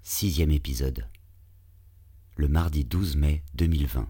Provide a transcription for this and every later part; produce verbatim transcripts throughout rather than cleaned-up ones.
Sixième épisode. Le mardi douze mai deux mille vingt.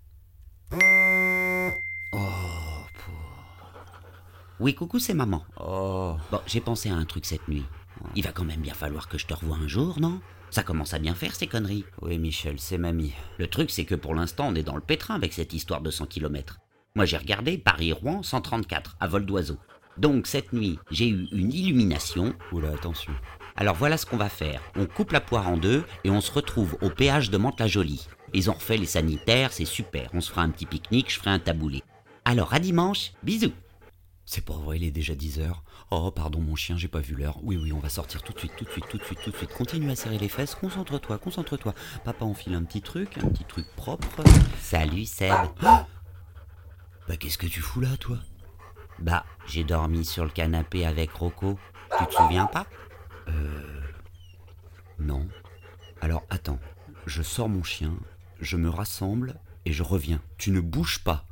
Oh, pour... Oui, coucou, c'est maman. Oh. Bon, j'ai pensé à un truc cette nuit. Il va quand même bien falloir que je te revoie un jour, non ? Ça commence à bien faire, ces conneries. Oui, Michel, c'est mamie. Le truc, c'est que pour l'instant, on est dans le pétrin avec cette histoire de cent kilomètres. Moi, j'ai regardé Paris-Rouen cent trente-quatre, à vol d'oiseau. Donc, cette nuit, j'ai eu une illumination. Oula, attention. Alors voilà ce qu'on va faire. On coupe la poire en deux et on se retrouve au péage de Mantes-la-Jolie. Ils ont refait les sanitaires, c'est super. On se fera un petit pique-nique, je ferai un taboulé. Alors à dimanche, bisous. C'est pas vrai, il est déjà dix heures. Oh, pardon mon chien, j'ai pas vu l'heure. Oui, oui, on va sortir tout de suite, tout de suite, tout de suite, tout de suite. Continue à serrer les fesses, concentre-toi, concentre-toi. Papa enfile un petit truc, un petit truc propre. Salut Seb. Ah bah qu'est-ce que tu fous là, toi? Bah, j'ai dormi sur le canapé avec Rocco. Tu te souviens pas? Euh... Non. Alors attends, je sors mon chien, je me rassemble et je reviens. Tu ne bouges pas.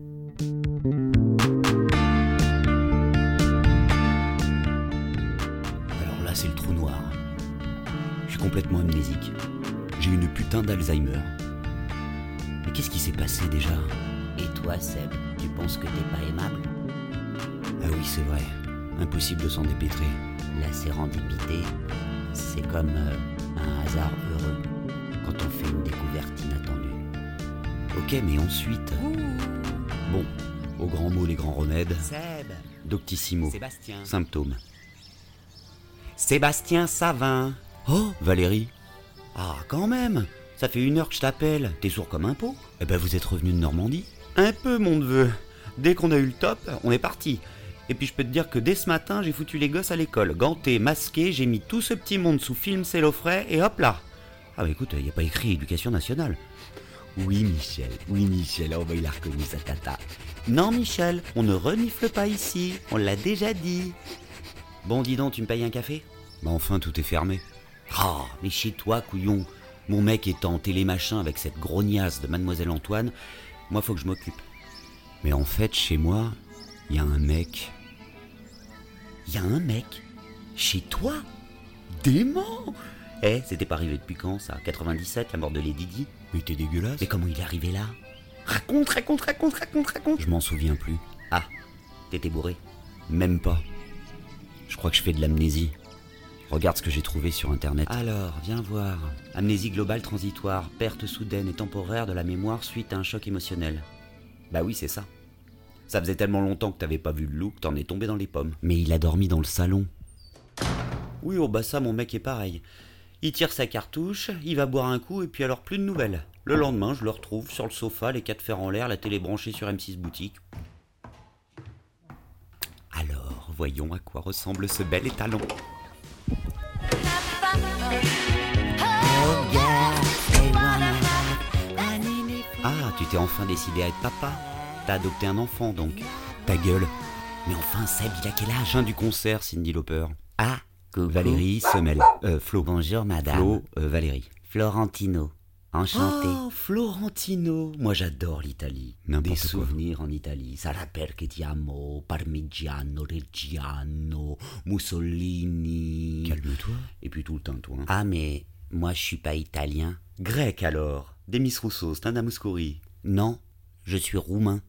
Alors là, c'est le trou noir. Je suis complètement amnésique. J'ai une putain d'Alzheimer. Mais qu'est-ce qui s'est passé déjà? Et toi Seb, tu penses que t'es pas aimable? Ah oui, c'est vrai. Impossible de s'en dépêtrer. La sérendipité, c'est comme euh, un hasard heureux quand on fait une découverte inattendue. Ok, mais ensuite... Bon, au grand mot, les grands remèdes. Seb, Doctissimo. Sébastien. Symptômes. Sébastien Savin. Oh, Valérie. Ah, quand même. Ça fait une heure que je t'appelle. T'es sourd comme un pot. Eh ben, vous êtes revenu de Normandie? Un peu, mon neveu. Dès qu'on a eu le top, on est parti. Et puis je peux te dire que dès ce matin, j'ai foutu les gosses à l'école. Gantés, masqués, j'ai mis tout ce petit monde sous film cellofrais et hop là. Ah bah écoute, il n'y a pas écrit éducation nationale. Oui, Michel, oui, Michel, oh bah il a reconnu sa tata. Non, Michel, on ne renifle pas ici, on l'a déjà dit. Bon, dis donc, tu me payes un café? Bah enfin, tout est fermé. Ah, mais chez toi, couillon. Mon mec est en télémachin avec cette grognasse de Mademoiselle Antoine. Moi, faut que je m'occupe. Mais en fait, chez moi, il y a un mec... Il y a un mec? Chez toi? Dément! Eh, c'était pas arrivé depuis quand, ça? quatre-vingt-dix-sept, la mort de Lady Di? Mais t'es dégueulasse. Mais comment il est arrivé là? Raconte, raconte, raconte, raconte, raconte! Je m'en souviens plus. Ah, t'étais bourré? Même pas. Je crois que je fais de l'amnésie. Regarde ce que j'ai trouvé sur internet. Alors, viens voir. Amnésie globale transitoire, perte soudaine et temporaire de la mémoire suite à un choc émotionnel. Bah oui, c'est ça. Ça faisait tellement longtemps que t'avais pas vu le loup que t'en es tombé dans les pommes. Mais il a dormi dans le salon. Oui, oh bah ça, mon mec est pareil. Il tire sa cartouche, il va boire un coup et puis alors plus de nouvelles. Le lendemain, je le retrouve sur le sofa, les quatre fers en l'air, la télé branchée sur M six Boutique. Alors, voyons à quoi ressemble ce bel étalon. Ah, tu t'es enfin décidé à être papa. T'as adopté un enfant, donc. Ta gueule. Mais enfin, Seb, il a quel âge? Fin du concert, Cyndi Lauper. Ah, coucou. Valérie, Semelle. Euh, Flo. Bonjour, madame. Flo, euh, Valérie. Florentino. Enchanté. Oh, Florentino. Moi, j'adore l'Italie. N'importe Des quoi. souvenirs en Italie. Salaper che ti amo, Parmigiano, Reggiano, Mussolini. Calme-toi. Et puis tout le tintouin. Ah, mais moi, je suis pas italien. Grec, alors. Demis Rousseau, Standa Mouskouri. Non, je suis roumain.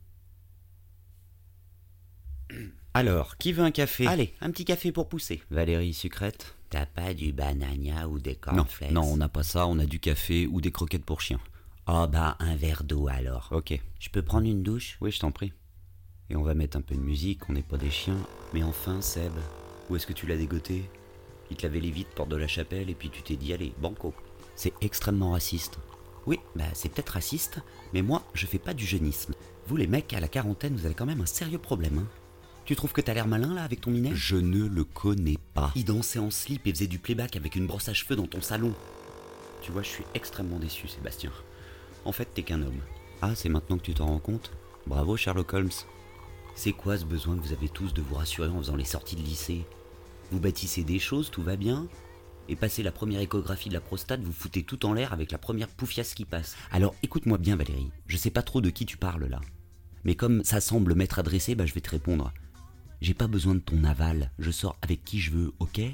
Alors, qui veut un café? Allez, un petit café pour pousser. Valérie, sucrète? T'as pas du banania ou des Non, cornflakes? non, on n'a pas ça, on a du café ou des croquettes pour chien. Oh bah, un verre d'eau alors. Ok. Je peux prendre une douche? Oui, je t'en prie. Et on va mettre un peu de musique, on n'est pas des chiens. Mais enfin, Seb, où est-ce que tu l'as dégoté? Il te l'avait les vides, porte de la chapelle, et puis tu t'es dit, allez, banco. C'est extrêmement raciste. Oui, bah c'est peut-être raciste, mais moi, je fais pas du jeunisme. Vous les mecs, à la quarantaine, vous avez quand même un sérieux problème, hein. Tu trouves que t'as l'air malin, là, avec ton minet? Je ne le connais pas. Il dansait en slip et faisait du playback avec une brosse à cheveux dans ton salon. Tu vois, je suis extrêmement déçu, Sébastien. En fait, t'es qu'un homme. Ah, c'est maintenant que tu t'en rends compte? Bravo, Sherlock Holmes. C'est quoi ce besoin que vous avez tous de vous rassurer en faisant les sorties de lycée? Vous bâtissez des choses, tout va bien? Et passez la première échographie de la prostate, vous foutez tout en l'air avec la première poufiasse qui passe. Alors écoute-moi bien, Valérie, je sais pas trop de qui tu parles là. Mais comme ça semble m'être adressé, bah je vais te répondre. J'ai pas besoin de ton aval, je sors avec qui je veux, ok?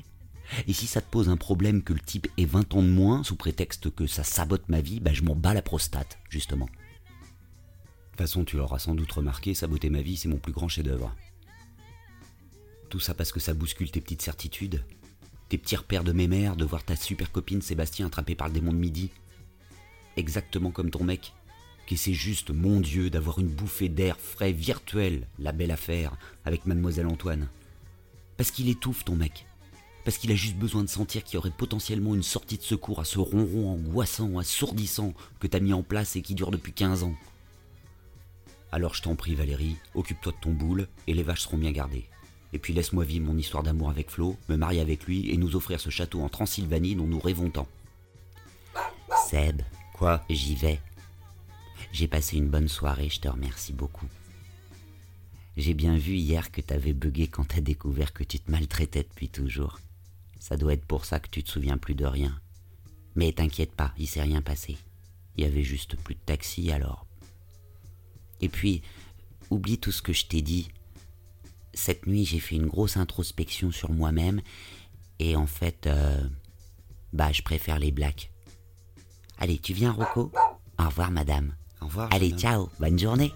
Et si ça te pose un problème que le type ait vingt ans de moins, sous prétexte que ça sabote ma vie, bah je m'en bats la prostate, justement. De toute façon, tu l'auras sans doute remarqué, saboter ma vie, c'est mon plus grand chef-d'œuvre. Tout ça parce que ça bouscule tes petites certitudes, tes petits repères de mémère, de voir ta super copine Sébastien attrapée par le démon de midi. Exactement comme ton mec, qui essaie juste, mon Dieu, d'avoir une bouffée d'air frais virtuel, la belle affaire, avec mademoiselle Antoine. Parce qu'il étouffe, ton mec. Parce qu'il a juste besoin de sentir qu'il y aurait potentiellement une sortie de secours à ce ronron angoissant, assourdissant que t'as mis en place et qui dure depuis quinze ans. Alors je t'en prie Valérie, occupe-toi de ton boule et les vaches seront bien gardées. Et puis laisse-moi vivre mon histoire d'amour avec Flo, me marier avec lui et nous offrir ce château en Transylvanie dont nous rêvons tant. Seb, Quoi ? j'y vais. J'ai passé une bonne soirée, je te remercie beaucoup. J'ai bien vu hier que t'avais bugué quand t'as découvert que tu te maltraitais depuis toujours. Ça doit être pour ça que tu te souviens plus de rien. Mais t'inquiète pas, il s'est rien passé. Il y avait juste plus de taxi alors. Et puis, oublie tout ce que je t'ai dit. Cette nuit, j'ai fait une grosse introspection sur moi-même. Et en fait, euh, bah, je préfère les blacks. Allez, tu viens, Rocco ? Au revoir, madame. Au revoir. Allez, madame. ciao, bonne journée.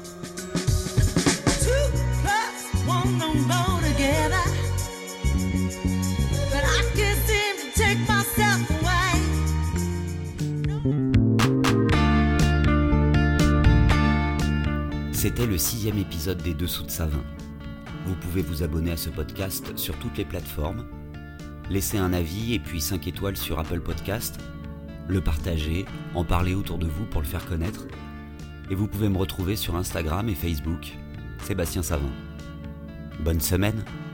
C'était le sixième épisode des Dessous de Savin. Vous pouvez vous abonner à ce podcast sur toutes les plateformes, laisser un avis et puis cinq étoiles sur Apple Podcast, le partager, en parler autour de vous pour le faire connaître. Et vous pouvez me retrouver sur Instagram et Facebook, Sébastien Savin. Bonne semaine!